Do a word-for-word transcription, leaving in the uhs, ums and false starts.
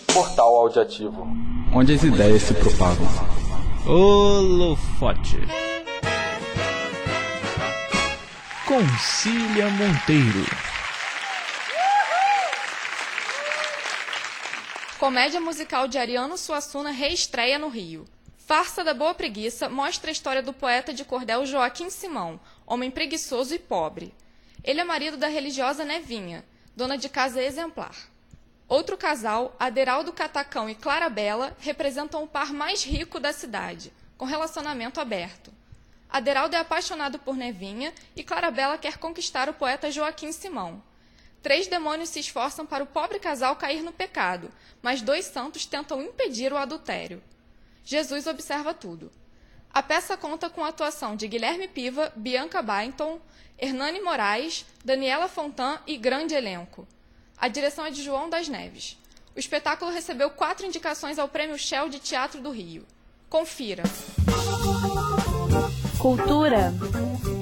Portal Audiativo, onde as ideias se propagam. Holofote. Com Cília Monteiro. Comédia musical de Ariano Suassuna reestreia no Rio. Farsa da Boa Preguiça mostra a história do poeta de cordel Joaquim Simão, homem preguiçoso e pobre. Ele é marido da religiosa Nevinha, dona de casa exemplar. Outro casal, Aderaldo Catacão e Clara Bela, representam o par mais rico da cidade, com relacionamento aberto. Aderaldo é apaixonado por Nevinha e Clara Bela quer conquistar o poeta Joaquim Simão. Três demônios se esforçam para o pobre casal cair no pecado, mas dois santos tentam impedir o adultério. Jesus observa tudo. A peça conta com a atuação de Guilherme Piva, Bianca Byington, Hernani Moraes, Daniela Fontan e grande elenco. A direção é de João das Neves. O espetáculo recebeu quatro indicações ao Prêmio Shell de Teatro do Rio. Confira. Cultura.